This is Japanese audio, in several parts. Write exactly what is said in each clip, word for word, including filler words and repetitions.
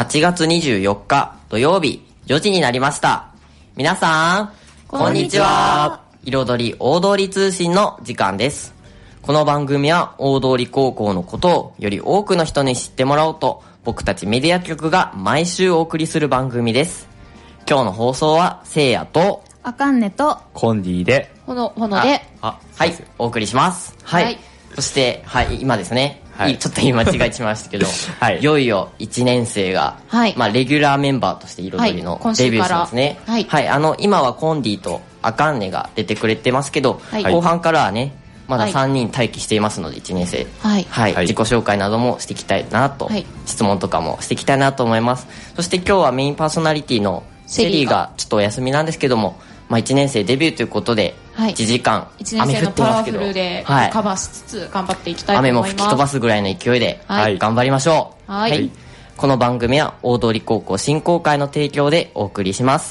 はちがつにじゅうよっか土曜日よじになりました。皆さんこんにちは。彩り大通り通信の時間です。この番組は大通高校のことをより多くの人に知ってもらおうと、僕たちメディア局が毎週お送りする番組です。今日の放送はせいやとあかんねとコンディでほのほのであはいお送りします。はい、はい、そしてはい今ですね、はい、ちょっと今間違えちまいましたけど、はい、いよいよいちねん生が、はいまあ、レギュラーメンバーとして彩りのデビューしますね。はい、はい、あの今はコンディとあかんねが出てくれてますけど、はい、後半からはねまださんにん待機していますのでいちねん生、はいはいはい、自己紹介などもしていきたいなと、はい、質問とかもしていきたいなと思います。そして今日はメインパーソナリティのセリーがちょっとお休みなんですけども、まあ、いちねん生デビューということでいちじかん雨降ってますけど、 いちねん生のパワフルでカバーしつつ頑張っていきたいと思います。 雨も吹き飛ばすぐらいの勢いで、はい、頑張りましょう。はい、はい、この番組は大通高校振興会の提供でお送りします。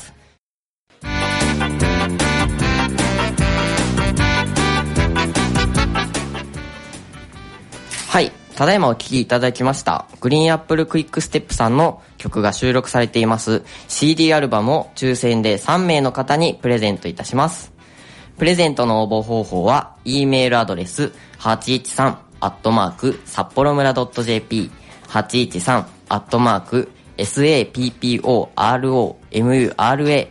はい、ただいまお聴きいただきましたグリーンアップルクイックステップさんの曲が収録されています シーディー アルバムを抽選でさんめいの方にプレゼントいたします。プレゼントの応募方法は E メールアドレス はちいちさん アットマーク 札幌村 .jp はちいちさん アットマーク サッポロムラ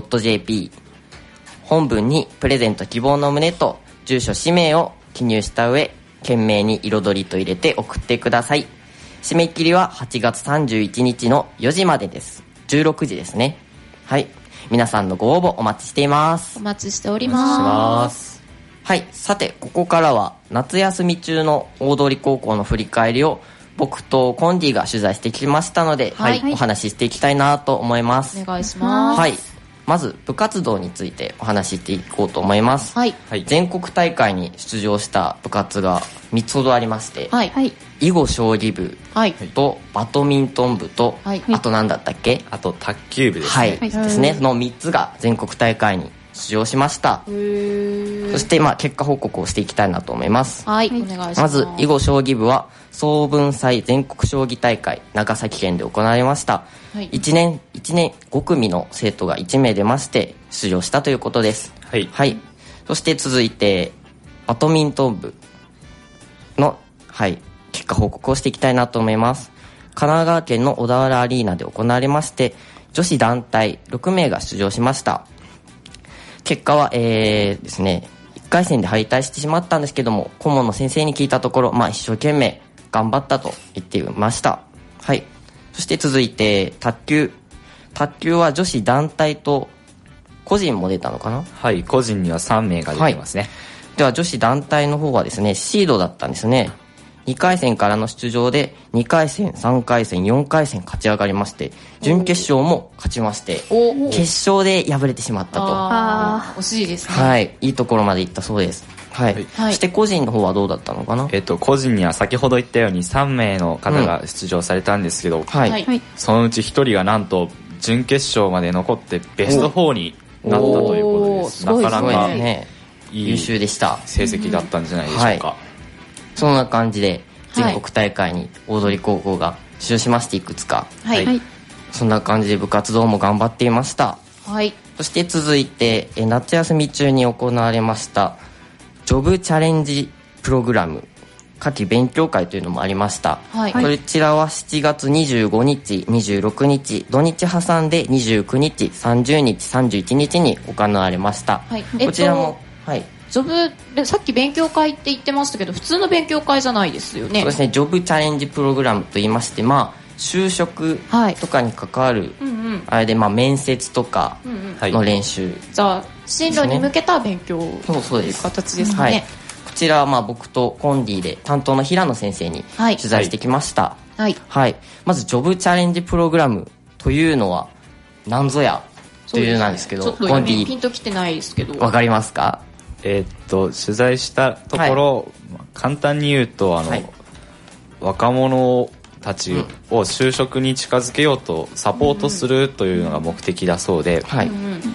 .jp 本文にプレゼント希望の旨と住所氏名を記入した上懸命に彩りと入れて送ってください。締め切りははちがつさんじゅういちにちのよじまでです。じゅうろくじですね。はい、皆さんのご応募お待ちしています。 お待ちしております。 はい、さてここからは夏休み中の大通高校の振り返りを僕とコンディが取材してきましたので、はい、お話ししていきたいなと思います。 お願いします。 はい、まず部活動についてお話ししていこうと思います。はい、全国大会に出場した部活がみっつほどありまして、はい、囲碁将棋部とバドミントン部と、はい、あと何だったっけ、 あと卓球部ですね。 はい、ですね。そのみっつが全国大会に出場しました。そしてまあ結果報告をしていきたいなと思います。 はい、お願いします。 まず囲碁将棋部は総文祭全国将棋大会長崎県で行われました。はい、いちねんいちねんごくみの生徒がいちめい出まして出場したということです。はい、はい、そして続いてバドミントン部の、はい、結果報告をしていきたいなと思います。神奈川県の小田原アリーナで行われまして女子団体ろくめいが出場しました。結果は、えー、ですねいっかい戦で敗退してしまったんですけども、顧問の先生に聞いたところ、まあ、一生懸命頑張ったと言っていました。はい、そして続いて卓球卓球は女子団体と個人も出たのかな。 はい、個人にはさんめいが出てますね。はい、 では女子団体の方はですねシードだったんですね。にかい戦からの出場でにかい戦さんかい戦よんかい戦勝ち上がりまして準決勝も勝ちまして決勝で敗れてしまったと。 あー惜しいですね。 はい、いいところまでいったそうです。はい、はい、そして個人の方はどうだったのかな。 えっと個人には先ほど言ったようにさんめいの方が出場されたんですけど、うんはい、そのうちひとりがなんと準決勝まで残ってベストフォーになったということです。なかなかねいい優秀でした成績だったんじゃないでしょうか。うんはい、 そんな感じで全国大会に大通高校が出場しましていくつか、はい、そんな感じで部活動も頑張っていました。はい、そして続いてえ夏休み中に行われましたジョブチャレンジプログラム夏季勉強会というのもありました。はい、こちらはしちがつにじゅうごにちにじゅうろくにち土日挟んでにじゅうくにちさんじゅうにちさんじゅういちにちに行われました。はい、こちらも、えっとはい、 ジョブでさっき勉強会って言ってましたけど普通の勉強会じゃないですよね。 そうですね、ジョブチャレンジプログラムと言いまして、まあ、就職とかに関わる、はいうんうん、あれで、まあ、面接とかの練習、うんうん、 じゃあ進路に向けた勉強という形ですかね。はい、 こちらはまあ僕とコンディで担当の平野先生に取材してきました。はいはい、まずジョブチャレンジプログラムというのは何ぞやというなんですけど、 ちょっとピンときてないですけどわかりますか。 えー、っと取材したところ、はい、簡単に言うとあの、はい、若者たちを就職に近づけようとサポートするというのが目的だそうで、うんはい、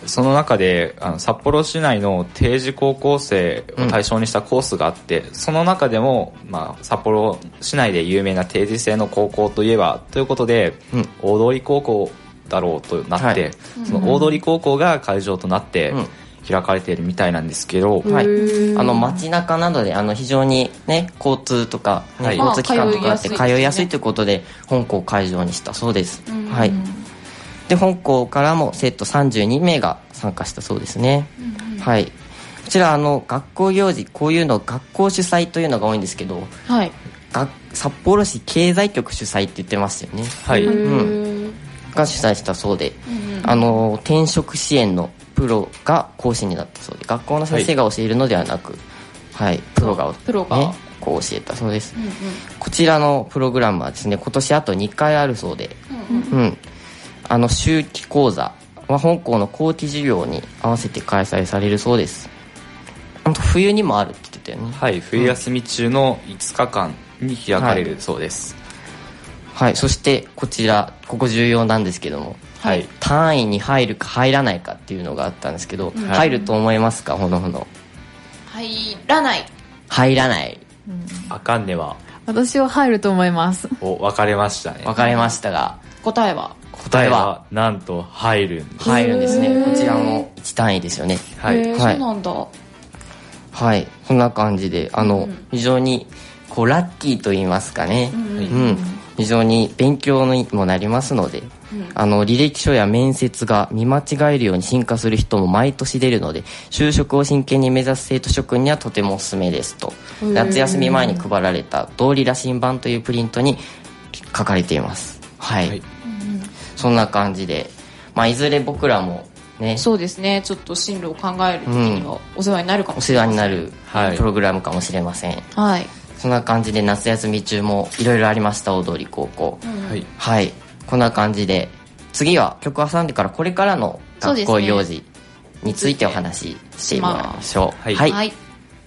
その中であの札幌市内の定時高校生を対象にしたコースがあって、うん、その中でも、まあ、札幌市内で有名な定時制の高校といえばということで、うん、大通高校だろうとなって、はい、その大通高校が会場となって開かれているみたいなんですけど、 うん、はい、あの街中などであの非常に、ね、交通とか、ね、はい、交通機関とかあって通いやすいということで本校を会場にしたそうです、うん、はい、で本校からも生徒さんじゅうにめいが参加したそうですね、うんうん、はい、こちらあの学校行事こういうの学校主催というのが多いんですけど、はい、札幌市経済局主催って言ってましたよね、はい、うん、が主催したそうで、うんうん、あの転職支援のプロが講師になったそうで、学校の先生が教えるのではなく、はい、はい、プロが、ね、プロがこう教えたそうです、うんうん、こちらのプログラムはですね今年あとにかいあるそうで、うんうんうん、あの秋季講座は本校の後期授業に合わせて開催されるそうです。あと冬にもあるって言ってたよね。 はい、冬休み中のいつかかんに開かれるそうです。 はい、はい、そしてこちらここ重要なんですけども、はい、単位に入るか入らないかっていうのがあったんですけど、うん、入ると思いますか？ほのほの。 入らない。 入らない。 うん、あかんねは。 私は入ると思います。 お、分かれましたね。 分かれましたが、 答えは答えはなんと入るんです。 入るんですね。こちらもいち単位ですよね。 はい。はい、そうなんだ。 はい、こんな感じであの、うん、非常にこうラッキーと言いますかね、うんうんうん、非常に勉強にもなりますので、うん、あの履歴書や面接が見間違えるように進化する人も毎年出るので就職を真剣に目指す生徒諸君にはとてもおすすめですと、夏休み前に配られた通り羅針盤というプリントに書かれています。はい、はい、そんな感じで、まあ、いずれ僕らもね、 そうですね、ちょっと進路を考える時にはお世話になるかもしれません、 うん、お世話になるプログラムかもしれません。はい、そんな感じで夏休み中もいろいろありました大通高校、うん、はい、はい、こんな感じで次は曲を挟んでからこれからの学校行事についてお話ししてもらいましょう。はい、はいはい、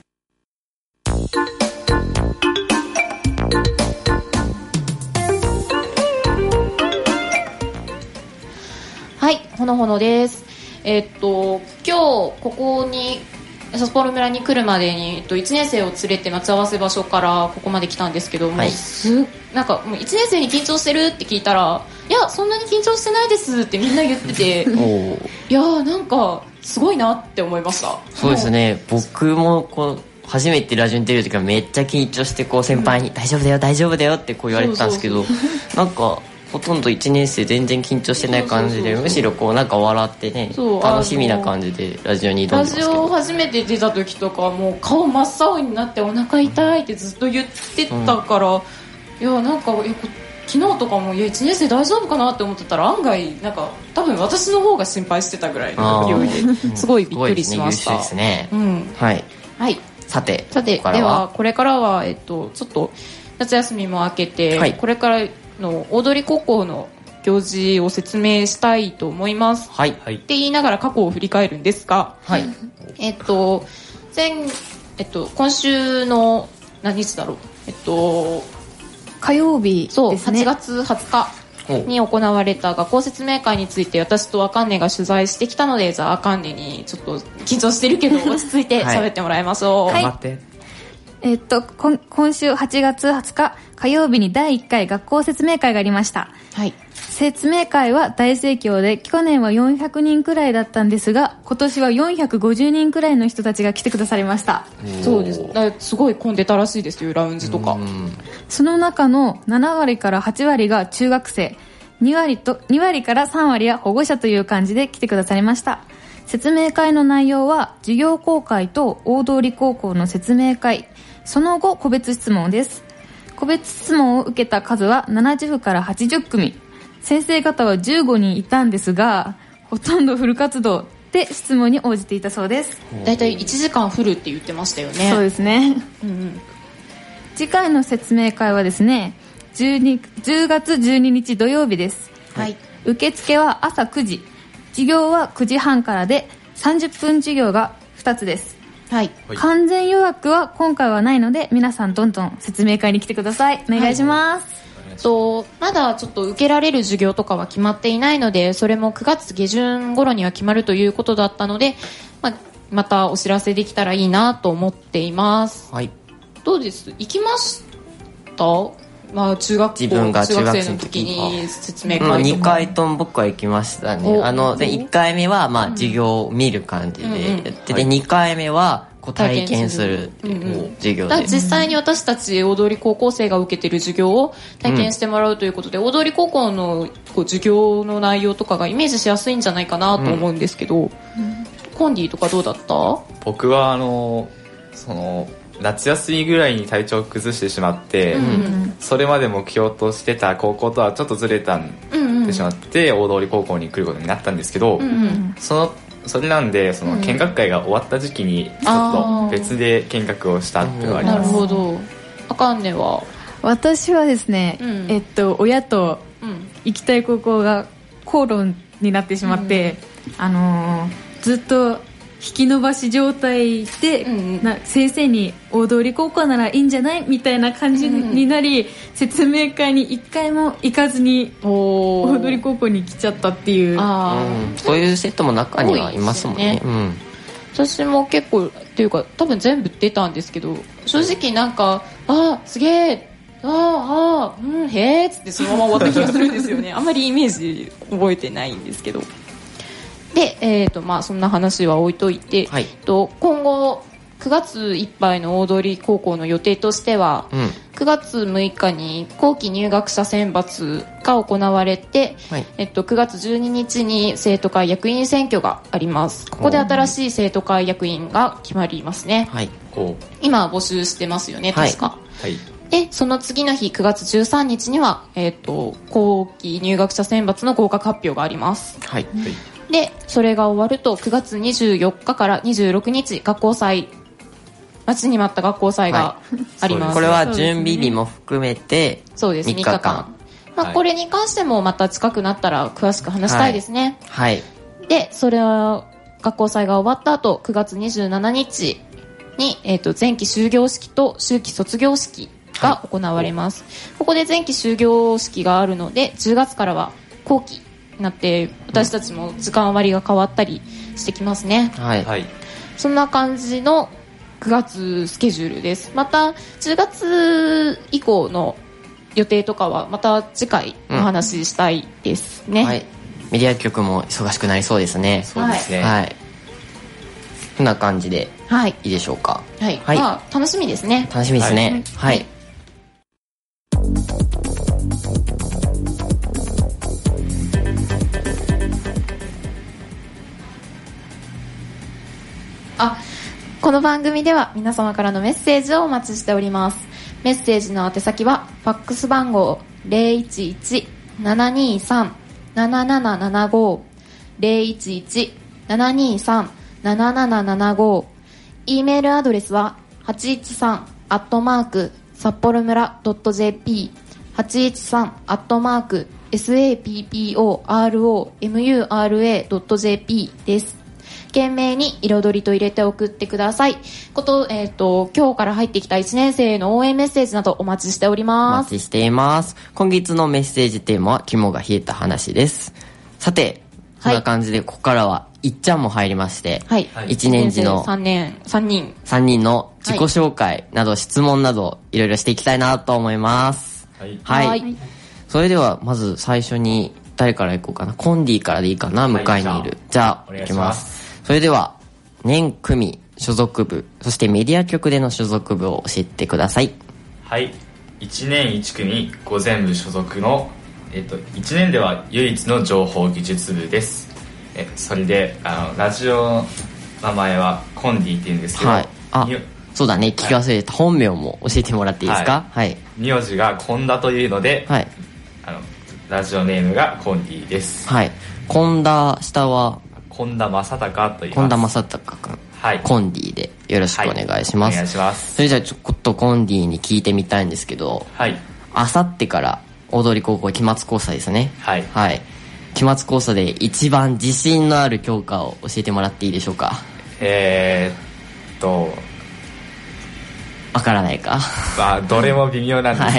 はい、ほのほのです。えー、っと今日ここに札幌村に来るまでに、えっと、いちねん生を連れて待ち合わせ場所からここまで来たんですけど、はい、もうすなんかもういちねん生に緊張してるって聞いたら、いやそんなに緊張してないですってみんな言ってていやーなんかすごいなって思いました。 そうですね、僕もこう初めてラジオに出る時はめっちゃ緊張してこう先輩に、うん、大丈夫だよ大丈夫だよってこう言われてたんですけど、そうそうそうなんかほとんどいちねん生全然緊張してない感じで、むしろこうなんか笑ってね、楽しみな感じでラジオに挑んでますけど、 ラジオ初めて出た時とかもう顔真っ青になってお腹痛いってずっと言ってたから、うん、いやなんかえ昨日とかもいやいちねん生大丈夫かなって思ってたら案外なんか多分私の方が心配してたぐらいの勢いですごいびっくりしました。 すごいですね、優秀ですね、うん、はい、はい、さてさてではこれからは、えっと、ちょっと夏休みも明けて、はい、これからの大通高校の行事を説明したいと思います、はい、って言いながら過去を振り返るんですが、はい、えっと前、えっと、今週の何日だろう、えっと火曜日ですね、 そうはちがつはつかに行われた学校説明会について私とあかんねが取材してきたので、じゃああかんねにちょっと緊張してるけど落ち着いて喋ってもらいましょう。はい、 頑張って。えっと今週はちがつはつか火曜日にだいいっかい学校説明会がありました。はい、説明会は大盛況で去年はよんひゃくにんくらいだったんですが今年はよんひゃくごじゅうにんくらいの人たちが来てくださりました。 そうです、すごい混んでたらしいですよ、ラウンジとか。 その中のななわりからはちわりが中学生、にわりとにわりからさんわりは保護者という感じで来てくださりました。説明会の内容は授業公開と大通高校の説明会、その後個別質問です。個別質問を受けた数はななじゅうからはちじゅっくみ、先生方はじゅうごにんいたんですがほとんどフル活動で質問に応じていたそうです。 だいたいいちじかんフルって言ってましたよね。 そうですね、うんうん、次回の説明会はですねじゅうがつじゅうににち土曜日です、はい、受付は朝くじ、授業はくじはんからでさんじゅっぷん授業がふたつです。はい、完全予約は今回はないので皆さんどんどん説明会に来てください。お願いします、はい、 とまだちょっと受けられる授業とかは決まっていないので、それもくがつ下旬頃には決まるということだったので、まあ、またお知らせできたらいいなと思っています。 はい。 どうです？行きました？まあ、中学校自分が中学生の時に説明会とか、 うん、にかいとも僕は行きましたね。あのでいっかいめはまあ授業を見る感じでやってて、うんうん、でにかいめはこう体験するっていう授業で、 うんうん、実際に私たち大通高校生が受けてる授業を体験してもらうということで、うん、大通高校のこう授業の内容とかがイメージしやすいんじゃないかなと思うんですけど、うん、コンディとかどうだった？ 僕はあのその夏休みぐらいに体調を崩してしまって、うんうん、それまで目標としてた高校とはちょっとずれたんでしまって、うんうん、大通高校に来ることになったんですけど、うんうん、そのそれなんでその見学会が終わった時期にちょっと別で見学をしたっていうのがあります。 なるほど。あかんねは私はですね、うん、えっと親と行きたい高校が口論になってしまって、うん、あのー、ずっと引き伸ばし状態で、うんうん、な先生に大通高校ならいいんじゃないみたいな感じになり、うんうん、説明会に一回も行かずに大通高校に来ちゃったっていう。 あ、うん、そういう生徒も中にはいますもんね。うん、 私も結構っていうか多分全部出たんですけど、正直なんかあすげえああうんへーっつってそのまま終わった気がするんですよね。あんまりイメージ覚えてないんですけど。で、えーとまあ、そんな話は置いといて、はい、と今後くがついっぱいの大通高校の予定としては、うん、くがつむいかに後期入学者選抜が行われて、はい、えっと、くがつじゅうににちに生徒会役員選挙があります。ここで新しい生徒会役員が決まりますね、はい、今募集してますよね確か、はいはい、でその次の日くがつじゅうさんにちには、えーと、後期入学者選抜の合格発表があります、はいはい、でそれが終わるとくがつにじゅうよっかからにじゅうろくにち学校祭、待ちに待った学校祭があります、はい、 これは準備日も含めてそうですみっかかん、まあ、これに関してもまた近くなったら詳しく話したいですね、はいはい、でそれは学校祭が終わった後くがつにじゅうしちにちに、えーと、前期終業式と秋季卒業式が行われます、はい、ここで前期終業式があるのでじゅうがつからは後期になって私たちも時間割が変わったりしてきますね、はい、そんな感じのくがつスケジュールです。またじゅうがつ以降の予定とかはまた次回お話ししたいですね、うん、はい、 メディア局も忙しくなりそうですね。 そうですね、 はい、こんな感じでいいでしょうか。 はい、はい、まあ、楽しみですね。 楽しみですね。はい、はい、 あ、この番組では皆様からのメッセージをお待ちしております。メッセージの宛先はファックス番号 ゼロいちいち ななにーさん ななななななご ゼロいちいち ななにーさん なななななご、 E メールアドレスははちいちさん アットマーク札幌村 .jp はちいちさん アットマーク サッポロムラ .jp です。懸命に彩りと入れて送ってください。こと、えっと、今日から入ってきたいちねん生への応援メッセージなどお待ちしております。 お待ちしています。今月のメッセージテーマは肝が冷えた話です。さて、そんな感じでここからはいっちゃんも入りまして、はい、いちねん時のさんねんさんにんさんにんの自己紹介など質問などいろいろしていきたいなと思います。はい。はいはい、それではまず最初に誰からいこうかな。コンディからでいいかな、向かいにいる。じゃあ、いきます。それでは年組所属部、そしてメディア局での所属部を教えてください。 はい、いちねんいち組午前部所属の、えっと、いちねんでは唯一の情報技術部です。えそれであのラジオの名前はコンディっていうんですけど、はい、 あそうだね、聞き忘れた、はい、本名も教えてもらっていいですか。はい、 名字がコンダというので、はい、あのラジオネームがコンディです。 はい、コンダ下は本田正孝と言います。 本田正孝君、はい、コンディでよろしくお願いします。はい、お願いします。それじゃあちょっとコンディに聞いてみたいんですけど、はい、あさってから大通高校期末考査ですね。はい、はい、期末考査で一番自信のある教科を教えてもらっていいでしょうか。 えーっとわからないか。 まあどれも微妙なんですけど、はい、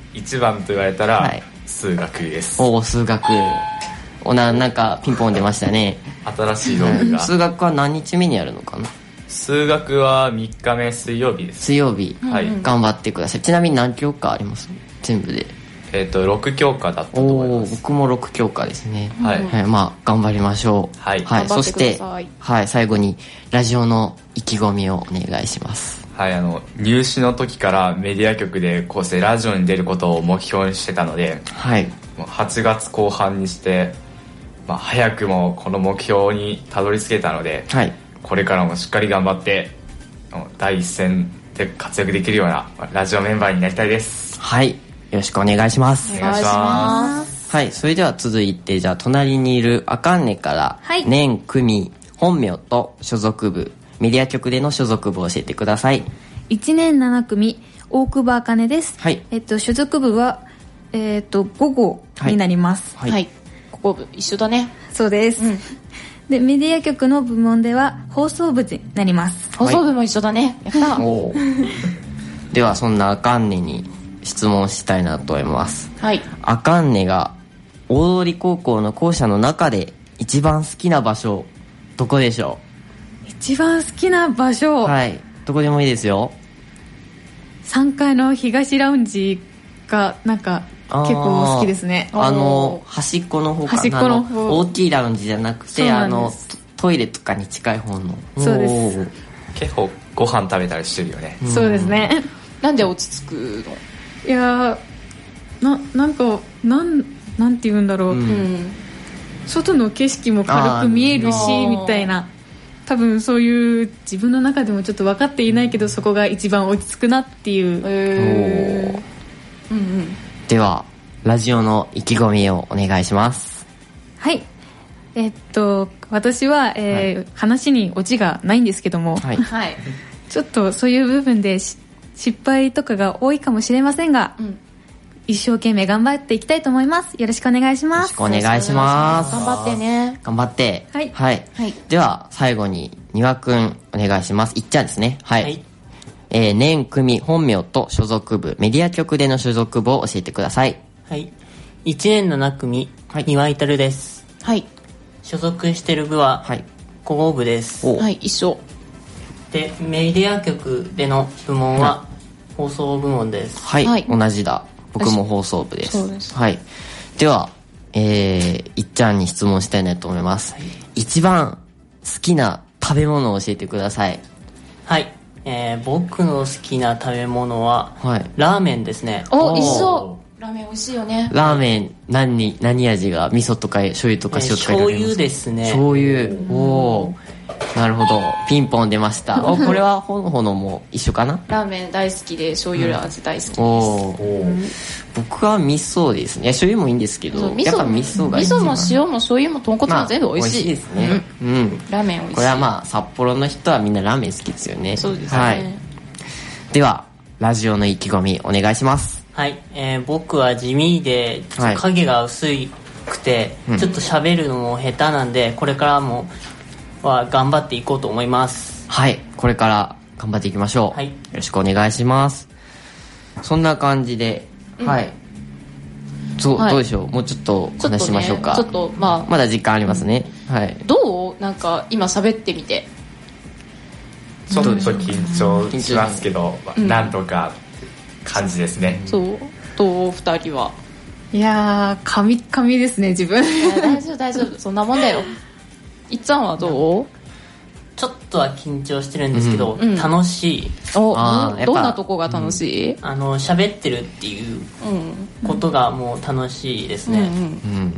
一番と言われたら、はい、数学です。 おお、数学。おな、なんかピンポン出ましたね。 新しい道具が。 数学は何日目にやるのかな？ 数学はみっかめ水曜日です。 水曜日。 はい。 頑張ってください。ちなみに何教科あります？全部で。 えっ、ー、と、ろく教科だったと思います。 お僕もろく教科ですね。 はい。 はい、まあ、頑張りましょう。 はい。 はい。そして、はい、最後に、ラジオの意気込みをお願いします。 はい、あの、入試の時からメディア局でこうしてラジオに出ることを目標にしてたので、 はい。 もうはちがつこう半にして、まあ、早くもこの目標にたどり着けたので、 はい。 これからもしっかり頑張って、第一線で活躍できるようなラジオメンバーになりたいです。 はい。よろしくお願いします。 お願いします。 はい。それでは続いて、じゃあ隣にいるあかんねから、はい、年、組、本名と所属部、メディア局での所属部を教えてください。 いちねんなな組、大久保あかねです。 はい。 えっと、所属部は、えっと、午後になります。 はい。はい、ここ部、一緒だね。 そうです。うん、で、メディア局の部門では、放送部になります。 放送部も一緒だね。やった。 おでは、そんなあかんねに質問したいなと思います。 はい。 あかんねが、大通高校の校舎の中で一番好きな場所、どこでしょう？一番好きな場所。 はい。どこでもいいですよ。 さんがいの東ラウンジがなんか結構好きですね。 あの端っこの方かな。 端っこの方。 大きいラウンジじゃなくて、あのトイレとかに近い方の。 そうです。 結構ご飯食べたりしてるよね。 そうですね。 なんで落ち着くの？ いやななんかなんなんて言うんだろう、うん、外の景色も軽く見えるしみたいな。多分そういう自分の中でもちょっと分かっていないけど、そこが一番落ち着くなっていう。 へー。うんうん。 ではラジオの意気込みをお願いします。 はい。えっと私は、えーはい、話にオチがないんですけども、 はい、 ちょっとそういう部分で失敗とかが多いかもしれませんが、うん、一生懸命頑張っていきたいと思います。よろしくお願いします。 よろしくお願いします。 頑張ってね。 頑張って。 はい。 はい。はい、では、最後に、にわくん、お願いします。いっちゃんですね。はい。はい、えー、年組、本名と所属部、メディア局での所属部を教えてください。 はい。いちねんなな組、はい、にわいたるです。 はい。 所属してる部は、はい。広報部です。 はい、一緒。 で、メディア局での部門は、はい、放送部門です。 はい。はい、同じだ。僕も放送部です。 そうです。 はい。では、えー、いっちゃんに質問したいなと思います。はい、一番好きな食べ物を教えてください。 はい。えー、僕の好きな食べ物は、はい、ラーメンですね。 お、一緒。ラーメン美味しいよね。 ラーメン、何、何味が、味噌とか醤油とか塩とか、えー、 醤油ですね。 醤油。おー。なるほど。ピンポン出ました。お、これはほのほのも一緒かな？ ラーメン大好きで、醤油味大好きです。うん、 おー。僕は味噌ですね。醤油もいいんですけど、 味噌やっぱ味噌がいい。 味噌も塩も醤油も豚骨も全部美味しい。 まあ、美味しいですね。うん。うん、 ラーメン美味しい。 これはまあ、札幌の人はみんなラーメン好きですよね。 そうですね。 はい。では、ラジオの意気込みお願いします。 はい。えー、僕は地味で、影が薄くて、はい、ちょっと喋るのも下手なんで、これからも、は頑張っていこうと思います。 はい、これから頑張っていきましょう。はい、よろしくお願いします。そんな感じで、うん、はい。そう、はい、どうでしょう。もうちょっと話しましょうか。 ちょっと、ね、ちょっとまあまだ時間ありますね。うん、はい。 どう？なんか今喋ってみて。 ちょっと緊張しますけど、うん、なんとか感じですね。 そう。どう二人は？ いやー、カミカミですね自分。 大丈夫大丈夫。そんなもんだよ。いっちゃんはどう？ ちょっとは緊張してるんですけど、うん、楽しい。 おあどんなとこが楽しい？ うん、あの喋ってるっていうことがもう楽しいですね。うんうんうん、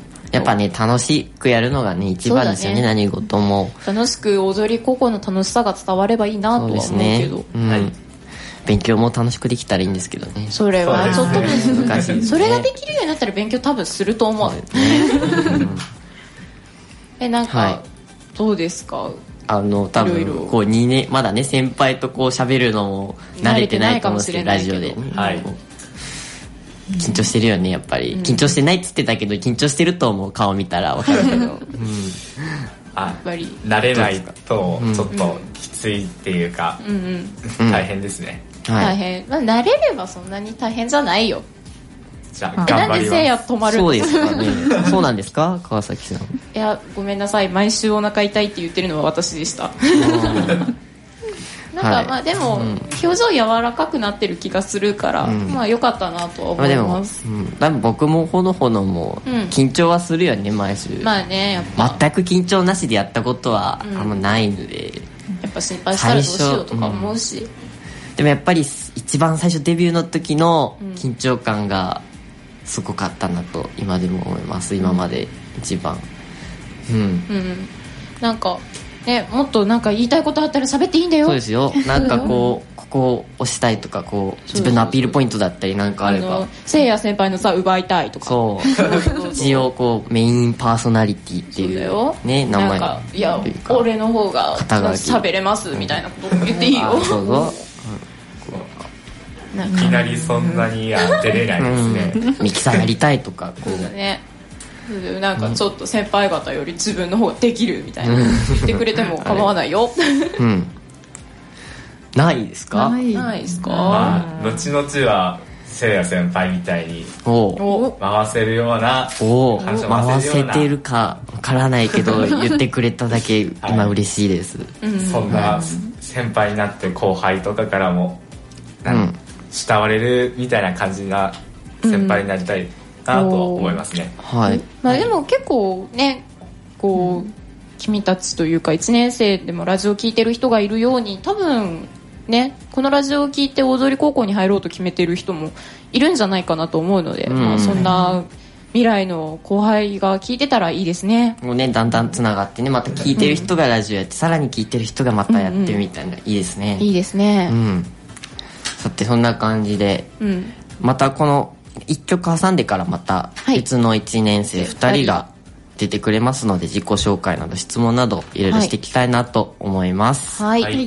やっぱね楽しくやるのがね一番ですよね。何事も楽しく踊り高校の楽しさが伝わればいいなとは思うけど、ねうんはい、 勉強も楽しくできたらいいんですけどね。 それはちょっと難しいですね。それができるようになったら勉強多分すると思う。そうですね。うん、えなんか、はいどうですか？ あの多分こうにねんまだね先輩とこう喋るのも慣れてないと思うんですけどラジオで、ねはい、緊張してるよねやっぱり、うん、緊張してないっつってたけど緊張してると思う顔見たら分かるけど、うん、 あやっぱり慣れないとちょっときついっていうか、うんうん、大変ですね、 はい、大変、まあ、慣れればそんなに大変じゃないよ。 じゃあ頑張ります。 なんでせいや止まるの？ そうですかね。そうなんですか川崎さん。 いやごめんなさい、毎週お腹痛いって言ってるのは私でした。なんか、はい、まあでも、うん、表情柔らかくなってる気がするから、うん、まあ良かったなとは思います。 まあ、でも、うん、多分僕もほのほのも緊張はするよね、毎週。 まあね、やっぱ全く緊張なしでやったことはあんまないので、 うん、やっぱ心配したらどうしようとか思うし、うん、 でもやっぱり一番最初デビューの時の緊張感がすごかったなと今でも思います。今まで一番うん、うん、 なんかね、もっとなんか言いたいことあったら喋っていいんだよ。 そうですよ。なんかこうここを押したいとかこう自分のアピールポイントだったりなんかあれば、 せいや先輩のさ奪いたいとか、 そう一応こうメインパーソナリティっていうね名前なんかいや俺の方が喋れますみたいなこと言っていいよ。 そうぞ。 いきなりそんなに当てれないですね。 うん、ミキサーやりたいとかこうね。なんかちょっと先輩方より自分の方ができるみたいな言ってくれても構わないよ。 うん、ないですか？ ないですか？ まあ、後々はせいや先輩みたいに回せるようなお回せてるかわからないけど言ってくれただけ今嬉しいです、 はい、そんな先輩になって後輩とかからも、うん、慕われるみたいな感じな先輩になりたい、うんなと思いますね。 はい。 まあでも結構ね、こう、うん、君たちというかいちねん生でもラジオ聞いてる人がいるように、多分ね、このラジオを聞いて大通高校に入ろうと決めてる人もいるんじゃないかなと思うので、うんまあ、そんな未来の後輩が聞いてたらいいですね。 もうね、だんだんつながってね、また聞いてる人がラジオやって、うん、さらに聞いてる人がまたやってみたいな、うんうん、いいですね。 いいですね。 うん。さてそんな感じで、うん、またこのいっきょく挟んでからまた別のいちねん生ふたりが出てくれますので、自己紹介など質問などいろいろしていきたいなと思います。 はい、はい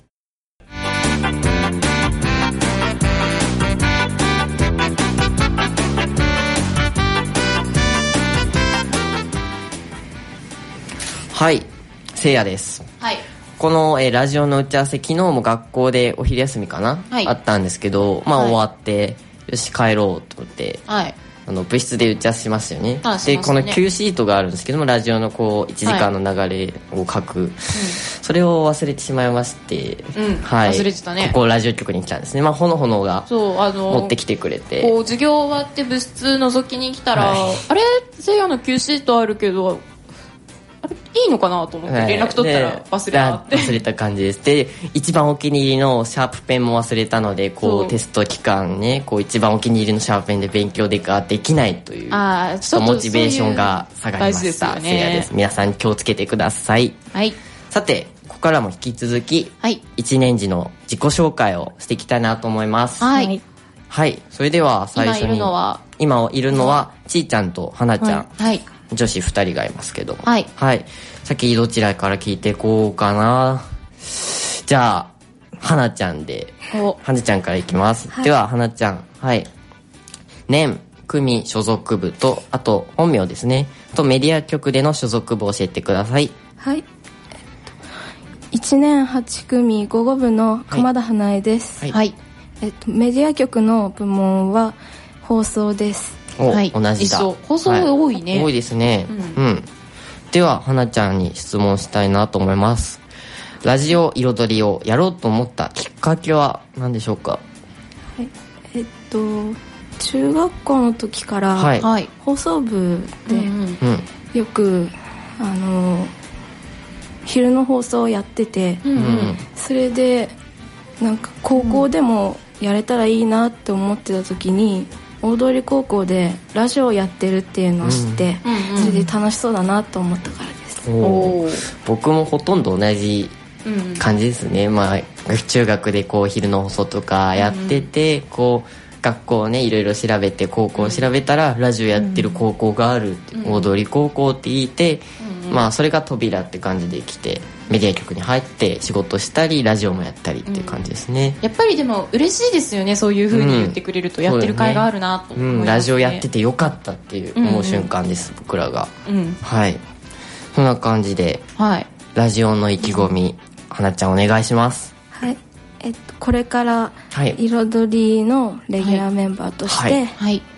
はい、せいやです。 はい。 この、えー、ラジオの打ち合わせ昨日も学校でお昼休みかな、はい、あったんですけど、まあ、はい、終わってよし帰ろうと思って、はい、あの部室で打ち合わせしましたよね。 ああでこの Q シートがあるんですけども、ラジオのこういちじかんの流れを書く、はい、それを忘れてしまいまして、 うんはい、忘れてたね。 ここラジオ局に来たんですね。まあ、ほのほのが持ってきてくれて、 こう授業終わって部室覗きに来たら、はい、あれせいやの Q シートあるけどあれいいのかなと思って連絡取ったら忘れたって、 はい、忘れた感じです。で一番お気に入りのシャープペンも忘れたので、こうテスト期間ね、こう一番お気に入りのシャープペンで勉強でができないという、 あちょっとモチベーションが下がりました。せいやです。皆さん気をつけてください。 はい。 さてここからも引き続き、はい、いちねん時の自己紹介をしていきたいなと思います。 はい、 はい、それでは最初に今いるのは今いるのはちーちゃんとはなちゃん、 はいはい、 女子ふたりがいますけども、 はい、 はい、先どちらから聞いていこうかな。じゃあはなちゃんではなちゃんからいきます、はい、でははなちゃん、はい年組所属部とあと本名ですねとメディア局での所属部を教えてください。 はい、えっと、いちねんはちくみ午後部の鎌田花江です。 はい、はい、 えっと、メディア局の部門は放送です。 はい、同じだ。 放送多いね、 はい、多いですね、うん、うん、でははなちゃんに質問したいなと思います。ラジオ彩りをやろうと思ったきっかけは何でしょうか？はい、えっと中学校の時から放送部でよくあの昼の放送をやってて、うんうん、それでなんか高校でもやれたらいいなって思ってた時に、大通高校でラジオをやってるっていうのを知って、うん、それで楽しそうだなと思ったからです。 お僕もほとんど同じ感じですね、うんまあ、中学でこう昼の放送とかやってて、うん、こう学校をねいろいろ調べて高校を調べたらラジオやってる高校があるって、うん、大通高校って言って、うん、まあそれが扉って感じで来てメディア局に入って仕事したりラジオもやったりっていう感じですね、 うん、やっぱりでも嬉しいですよね、そういう風に言ってくれると、やってる甲斐があるなと思いますね、うん、 ラジオやっててよかったっていう思う瞬間です、うんうん、僕らが、うん、はいそんな感じで、はい、ラジオの意気込み、はなちゃんお願いします。 はい、えっと、これから彩りのレギュラーメンバーとして、はいはい、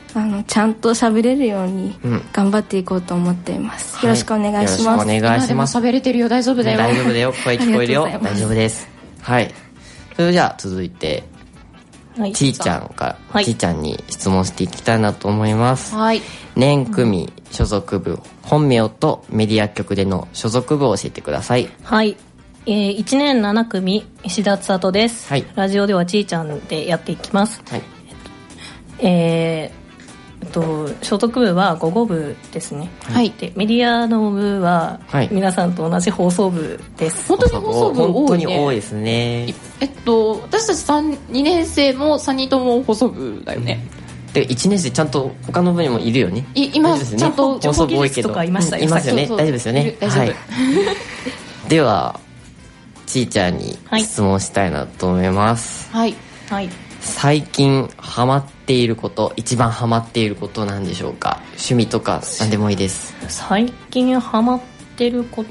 あのちゃんと喋れるように頑張っていこうと思っています、うん、よろしくお願いします、 はい、よろしくお願いします。 喋れてるよ、大丈夫だよ、 大丈夫だよ、声聞こえるよ、大丈夫です。はい、それじゃあ続いて、はい、ちーちゃんから、はい、ちーちゃんに質問していきたいなと思います。 はい、 年組所属部、本名とメディア局での所属部を教えてください。 はい、えー、いちねんなな組石田千里です、はい、ラジオではちーちゃんでやっていきます、はい、えーえっと、所属部は午後部ですね、はい、でメディアの部は皆さんと同じ放送部です、 はい、本当に放送部多いね。 本当に多いですね。 えっと私たちにねん生もさんにんとも放送部だよね、 うん、でいちねん生ちゃんと他の部にもいるよね。 い今、ね、ちゃんと放送部多いけどいましたよ、 うん、いますよね。大丈夫ですよね。 大丈夫、はい、 ではちーちゃんに質問したいなと思います。 はい、はい、 最近ハマっていること、一番ハマっていることなんでしょうか。趣味とか何でもいいです。 最近ハマってること、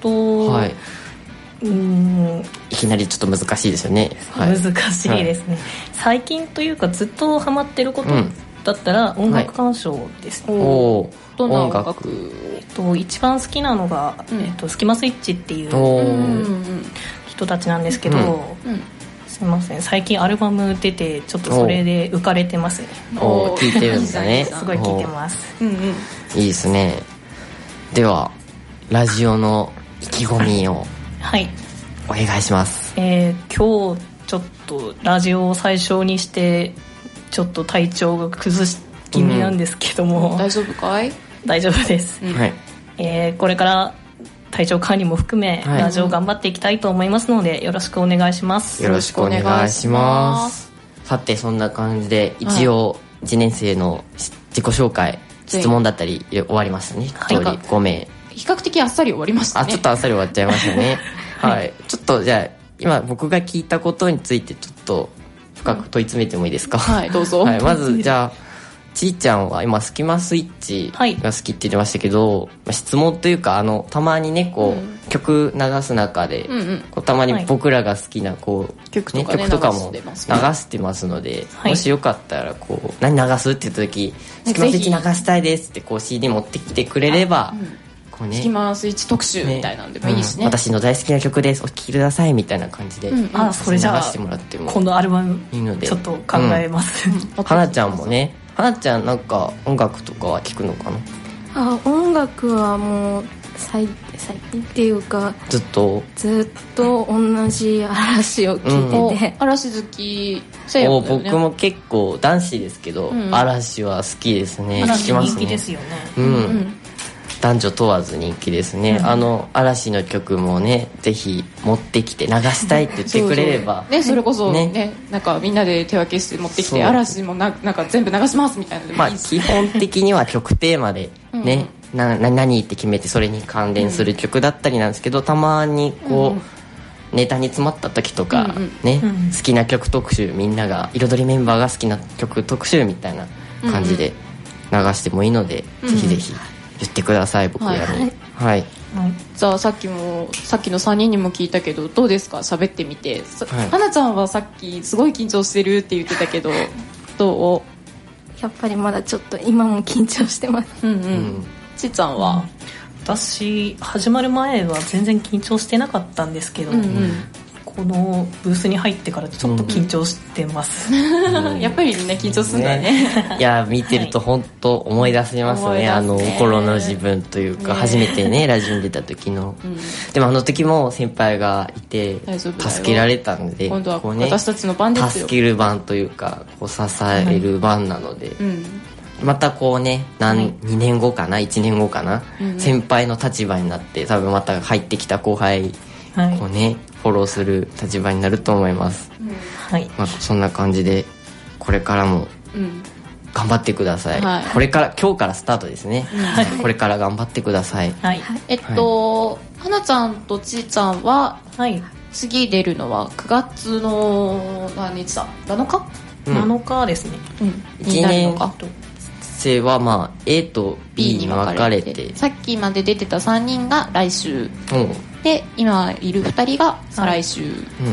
はい、うーんいきなりちょっと難しいですよね、はい、 難しいですね、はい、最近というかずっとハマってることだったら音楽鑑賞ですね、 はい、おどんな音楽、 えっと、一番好きなのが、うん、えっと、スキマスイッチっていう人たちなんですけど、うんうん、すいません、最近アルバム出てちょっとそれで浮かれてますね。 おお、聞いてるんだね。 すごい聞いてます。 うんうん、 いいですね。ではラジオの意気込みをはいお願いします。 えー、今日ちょっとラジオを最初にしてちょっと体調が崩し気味なんですけども、 うん、大丈夫かい？ 大丈夫です、 うん、はい、 えー、これから体調管理も含め、はい、ラジオ頑張っていきたいと思いますのでよろしくお願いします。 よろしくお願いします。さてそんな感じで一応いちねん生の自己紹介、質問だったり終わりましたね。 はい、ご名比較的あっさり終わりましたね。 あ、ちょっとあっさり終わっちゃいましたねはい、はい、ちょっとじゃあ今僕が聞いたことについてちょっと深く問い詰めてもいいですか？ はい、どうぞ、 はい、まずじゃあちーちゃんは今スキマスイッチが好きって言ってましたけど、はい、質問というかあのたまにねこう、うん、曲流す中で、うんうん、こうたまに僕らが好きなこう、はい、 曲とかね、 曲とかも流してますので、はい、もしよかったらこう何流すって言った時スキマスイッチ流したいですってこう シーディー 持ってきてくれれば、うん、こうね、 スキマスイッチ特集みたいなんでもいいしね、 うん、私の大好きな曲ですお聴きくださいみたいな感じで、 うん、あ、それじゃあ流してもらっても今度アルバムちょっと考えます、 うんうん、はなちゃんもね、はなちゃんなんか音楽とかは聴くのかな？ あ、音楽はもう最, 最近っていうかずっとずっと同じ嵐を聴いてて、 うん、嵐好きせよだよね。 僕も結構男子ですけど、うん、嵐は好きですね。 嵐聴きますね。 人気ですよね、 うんうん、男女問わず人気ですね、うん、あの嵐の曲もねぜひ持ってきて流したいって言ってくれればそうそう、ね、それこそ ね, ねなんかみんなで手分けして持ってきて嵐も な, なんか全部流しますみたいなのでもいいし、 まあ、基本的には曲テーマでね、うん、なな何って決めてそれに関連する曲だったりなんですけど、たまにこう、うん、ネタに詰まった時とか、うんうんねうん、好きな曲特集、みんなが彩りメンバーが好きな曲特集みたいな感じで流してもいいので、うん、ぜひぜひ言ってください、僕らに。はい、はいはい、じゃあさっきもさっきのさんにんにも聞いたけどどうですか、喋ってみて。はい、はなちゃんはさっきすごい緊張してるって言ってたけどどう？ やっぱりまだちょっと今も緊張してます。 うんうん、うん、ちっちゃんは、うん、 私始まる前は全然緊張してなかったんですけど、うんうん、このブースに入ってからちょっと緊張してます、 うん、やっぱりみんな緊張するんだね。 いや見てると本当思い出せますね、はい、あの頃の自分というか、ね、初めてねラジオに出た時の、うん、でもあの時も先輩がいて助けられたんで、 今度は私たちの番ですよ。 助ける番というかこう支える番なので、うん、またこうね何、はい、にねんごかないちねんごかな、うん、先輩の立場になって多分また入ってきた後輩をね、フォローする立場になると思います、うん、はいまあ、そんな感じでこれからも頑張ってください、はい、これから今日からスタートですね、はい、これから頑張ってください、 はい、えっと、はい、はなちゃんとちーちゃんは、はい、次出るのはくがつの何日だなのか、 うん、なのかですね、 うん、いちねん生はまあ A と B に分かれて、 さっきまで出てたさんにんが来週、うん、で今いるふたりが再来週、はい、うん、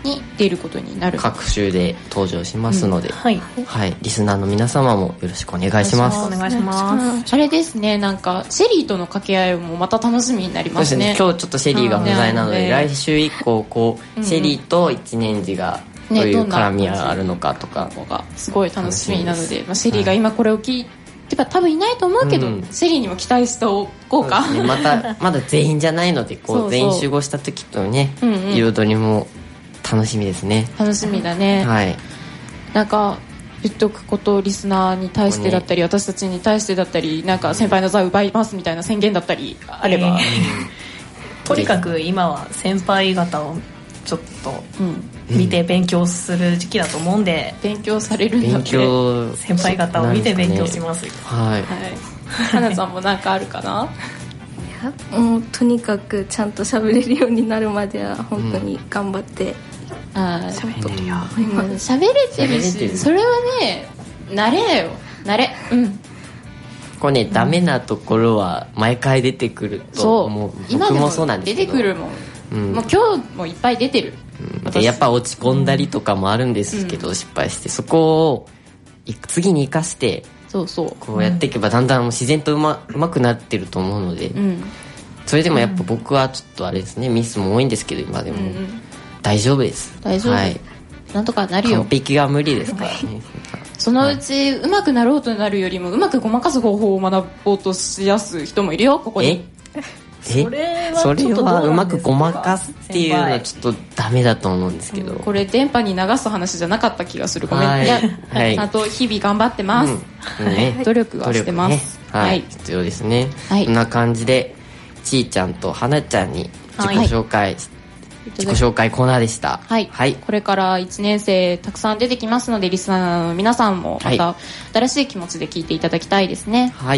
に出ることになる。 各週で登場しますので、うん、はい、はい、リスナーの皆様もよろしくお願いします。 お願いします。あれですね、なんかシェリーとの掛け合いもまた楽しみになりますね。 今日ちょっとシェリーが不在なので、うん、来週以降こう、うん、シェリーと一年次がどういう絡みがあるのかとかがすごい楽しみなので、まあ、シェリーが今これを聞いてか多分いないと思うけど、うん、シェリーにも期待しておこうか。 そうですね、またまだ全員じゃないのでこう全員集合した時とね、うんうん、彩りも楽しみですね。 楽しみだね。はい。なんか言っとくこと、リスナーに対してだったり、ね、私たちに対してだったり、なんか先輩の座を奪いますみたいな宣言だったりあれば、えー、とにかく今は先輩方をちょっと見て勉強する時期だと思うんで、 うん、勉強されるんだって。 先輩方を見て勉強します。 はい。はい。花さんもなんかあるかな？ いや、もうとにかくちゃんと喋れるようになるまでは本当に頑張って。うんあ喋れるよ。喋れてるし、それはね、慣れだよ。慣れ。うん。 これね、うん、ダメなところは毎回出てくると思う。僕もそうなんですけど。 出てくるもん。うん、もう今日もいっぱい出てる。 うん、でやっぱ落ち込んだりとかもあるんですけど、うん、失敗してそこを次に生かして、そうそうこうやっていけばだんだん自然とうま、うまくなってると思うので、うん、それでもやっぱ僕はちょっとあれですね、ミスも多いんですけど今でも。うんうん、大丈夫です。 大丈夫、はい、なんとかなるよ。 完璧が無理ですからね。 そのうちうまくなろうとなるよりもうまくごまかす方法を学ぼうとしやす人もいるよ、ここに。 えそれはそれはうまくごまかすっていうのはちょっとダメだと思うんですけど、うん、 これ電波に流す話じゃなかった気がする。ごめん、はい、いや、はい、ちゃんと日々頑張ってます、うんね、努力はしてます、 ね、はい、はい、必要ですね、はい、こんな感じでちーちゃんとはなちゃんに自己紹介、はい、自己紹介コーナーでした。 はい、はい、これからいちねん生たくさん出てきますので、リスナーの皆さんもまた新しい気持ちで聞いていただきたいですね。はい。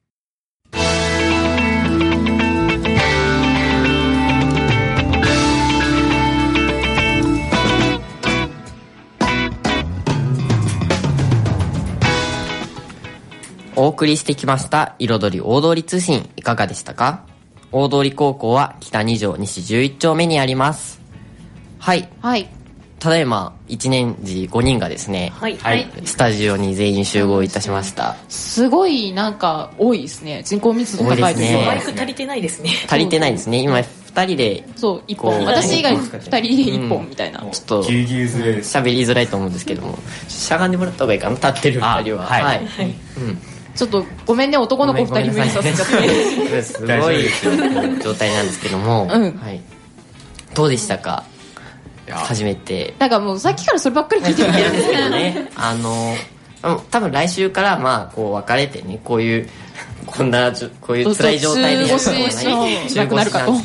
お送りしてきました彩り大通り通信、いかがでしたか？大通高校は北に条西じゅういち丁目にあります。はい、はい、ただいまいちねん次ごにんがですね、はいはい、スタジオに全員集合いたしました。 すごいなんか多いですね。人口密度高いですね。 バイク足りてないですね。 足りてないですね。今ふたりでそういっぽん、私以外ふたりでいっぽんみたいな、うん、 ちょっと喋りづらいと思うんですけども、しゃがんでもらった方がいいかな、立ってるふたりは。はい、はい、うん、 ちょっとごめんね、男の子ふたり無理させちゃってすごい状態なんですけども、うん、はい、どうでしたか？初めて。 なんかもうさっきからそればっかり聞いてるんですけどねあの多分来週からまあこう別れてね、こういうこんなこういう辛い状態でやることはないしなくなるかと。 はい、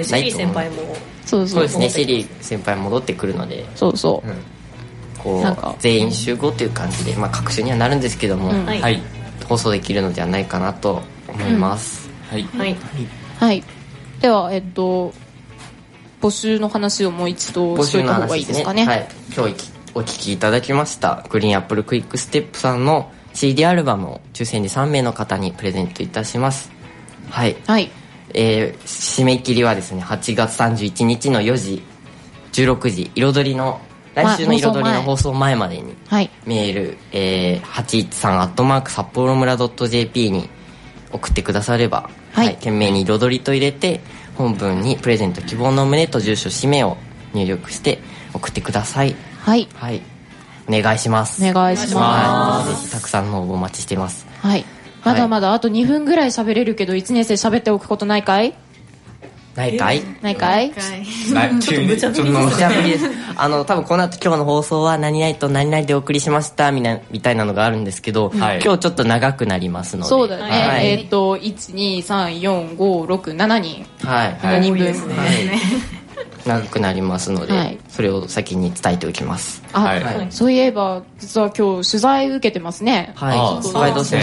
シェリー先輩もそうそうですね、シェリー先輩戻ってくるので、 そうそう、うん、 こう全員集合という感じで、まあ各週にはなるんですけども、うん、はい、放送できるのではないかなと思います、うん、はいはい、 はい、ではえっと募集の話をもう一度しといた方がいいですかね。 はい、今日お聞きいただきましたグリーンアップルクイックステップさんの シーディー アルバムを抽選でさん名の方にプレゼントいたします。はい、はい、えー、締め切りはですねはちがつさんじゅういちにちのよじじゅうろくじ、彩りの来週の彩りの放送前までにメール、えー、はちいちさんアットマーク札幌村 .jp に送ってくだされば、はいはい、懸命に彩りと入れて本文にプレゼント希望の旨と住所氏名を入力して送ってください。はい、はい、お願いします。 お願いします。ぜひたくさんの応募お待ちしています。 はい、まだまだあとにふんぐらい喋れるけどいちねん生喋っておくことないかい？ ないかい？ ないかい？ ちょっと無茶ぶりです。あの多分この後今日の放送は何々と何々でお送りしましたみたいなみたいなのがあるんですけど、はい、今日ちょっと長くなりますので。 そうだね。はい、えー、っといちにさんよんごろくななにん、はい、ななにんぶんですね。はい長くなりますので、はい、それを先に伝えておきます。 あ、はいはい、そういえば実は今日取材受けてますね。はい、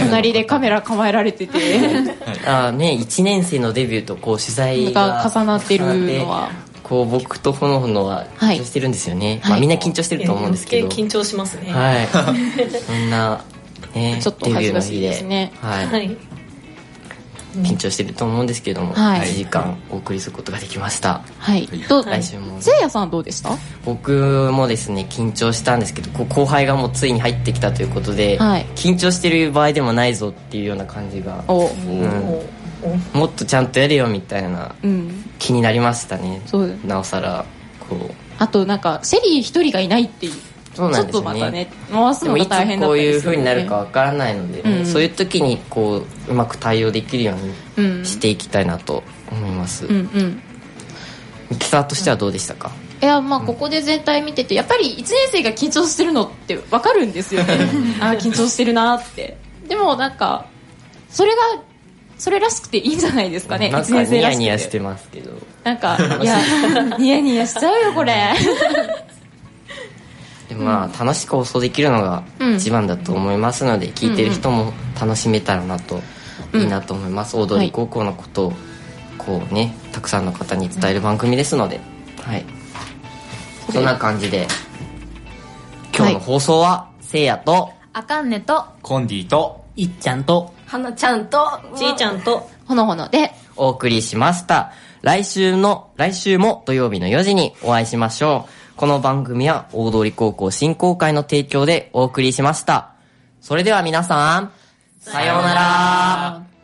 隣でカメラ構えられててあね、いちねん生のデビューとこう取材が重なってるのはこう僕とほのほのは緊張してるんですよね、はい、まあ、みんな緊張してると思うんですけど、 緊張しますね。 はいそんな、ね、 ちょっと恥ずかしいですね。 はい、はい、 緊張してると思うんですけども、はい、いちじかんお送りすることができました。 はい。どう来週も。せいやさんどうでした？ 僕もですね、緊張したんですけど、こう後輩がもうついに入ってきたということで、はい、緊張してる場合でもないぞっていうような感じが、お、うん、もっとちゃんとやれよみたいな、うん、気になりましたね。そうなおさらこう。 あとなんかシェリー一人がいないっていう。そうなんですよね、ちょっとまたね回すのが大変だったりするので、 いつこういう風になるかわからないので、ね、うん、そういう時にこううまく対応できるようにしていきたいなと思います。うんうん。ミキサーとしてはどうでしたか？ いや、まあここで全体見ててやっぱりいちねん生が緊張してるのって分かるんですよね。あ、緊張してるなって。でもなんかそれがそれらしくていいんじゃないですかね。 なんかニヤニヤしてますけど、 なんかいやニヤニヤしちゃうよこれ。 でまあ、楽しく放送できるのが一番だと思いますので、うん、聞いてる人も楽しめたらなと、うん、いいなと思います。大通高校のことをこうねたくさんの方に伝える番組ですので、はい、そんな感じで今日の放送はせいやとあかんねとコンディといっちゃんとはなちゃんとちーちゃんとほのほのでお送りしました。来週の来週も土曜日のよじにお会いしましょう。この番組は大通高校振興会の提供でお送りしました。それでは皆さん、さようなら。